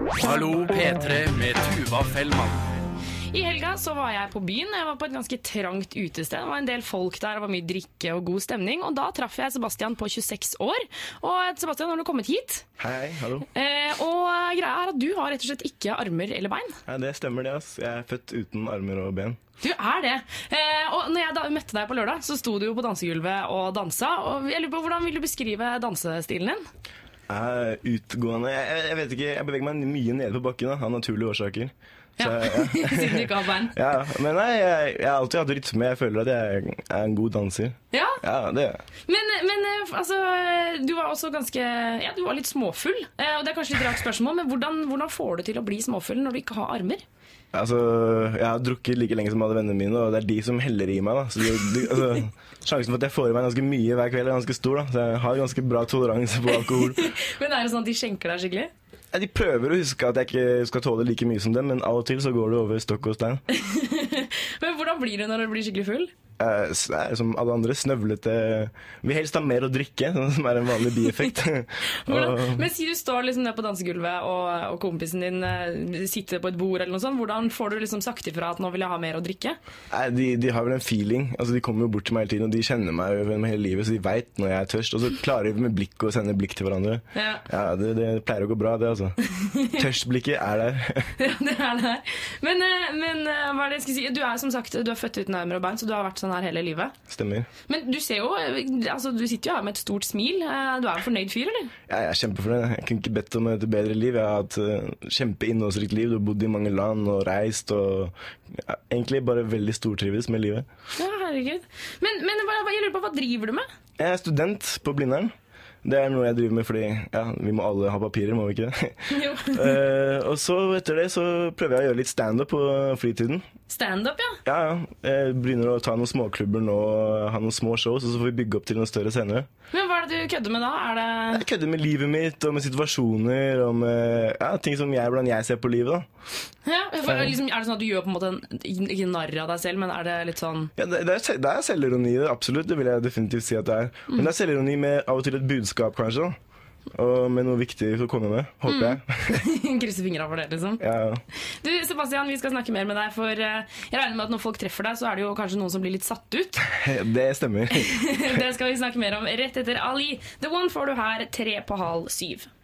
Hallo P3 med Tuva Fellmann. I helga så var jeg på byen. Jeg var på et ganske trangt utested. Det var en del folk der, det var mye drikke og god stemning. Og da traff jeg Sebastian på 26 år. Og Sebastian, har du kommet hit? Hei, hallo. Og greia er at du har rett og slett ikke armer eller bein. Ja, det stemmer det, ass. Jeg er født uten armer og ben. Du er det. Og når jeg da møtte deg på lørdag, så sto du jo på dansegulvet og dansa. Og jeg lurer på, hvordan vil du beskrive dansestilen din? Utgående. Jeg vet ikke, jeg beveger meg mye nede på bakken da, av naturlige årsaker. Så, Siden du ikke har bein. Ja, men nei, jeg har alltid hatt rytme. Jeg føler at jeg er en god danser. Ja? Ja, det er jeg. Men altså, du var også ganske, ja, du var litt småfull. Og det er kanskje litt rart spørsmål, men hvordan får du til å bli småfull når du ikke har armer? Altså, jeg har drukket like lenge som alle vennene mine, og det er de som heller i meg da. Så altså, sjansen for at jeg får i meg ganske mye hver kveld er ganske stor da. Så jeg har ganske bra toleranse på alkohol. Men er det sånn at de skjenker deg skikkelig? Ja, de prøver å huske at jeg ikke skal tåle like mye som dem, men av og til så går det over stokk og stein. Men hvordan blir det når du blir skikkelig full? Som alle andre, snøvlete. Vi helst ha mer å drikke, som er en vanlig bieffekt. Men si du står liksom nede på dansegulvet og kompisen din sitter på et bord eller noe sånt, hvordan får du liksom sagt ifra at nå vil jeg ha mer å drikke? De har vel en feeling, altså de kommer jo bort til meg hele tiden, og de kjenner meg jo hele livet, så de vet når jeg er tørst, og så klarer de med blikk å sende blikk til hverandre. Ja, det pleier å gå bra det, altså. Tørstblikket er der. Ja, det er der. Men hva er det jeg skal si? Du er som sagt, du er født uten armer og bein, så du har vært sånn her hele livet. Stemmer. Men du ser jo, altså du sitter jo her med et stort smil. Du er en fornøyd fyr, eller? Ja, jeg er kjempefornøyd. Jeg kunne ikke bedt om et bedre liv. Jeg har hatt kjempeinnholdsrikt liv. Du har bodd i mange land og reist, og egentlig bare veldig stortrives med livet. Ja, herregud. Men jeg lurer på, hva driver du med? Jeg er student på Blindern. Det er noe jeg driver med fordi vi må alle ha papirer, må vi ikke det? Jo. Og så etter det så prøver jeg å gjøre litt stand-up på fritiden. Stand-up, ja? Ja. Jeg begynner å ta noen småklubber nå, ha noen små shows, og så får vi bygge opp til noen større scener. Men hva er det du kødder med da? Jeg kødder med livet mitt, og med situasjoner, og med ting som hvordan jeg ser på livet da. Ja, liksom, er det sånn at du gjør på en måte ikke narr av deg selv, men er det litt sånn... Ja, det er selvironi, absolutt, det vil jeg definitivt si at det er. Men det er selvironi med av og til et budskap kanskje da. Og med noe viktig å komme med, håper jeg. Krysser fingrene for det, liksom. Ja. Du, Sebastian, vi skal snakke mer med deg, for jeg regner med at når folk treffer deg, så er det jo kanskje noen som blir litt satt ut. Det stemmer. Det skal vi snakke mer om rett etter Ali. The One får du her 6:45.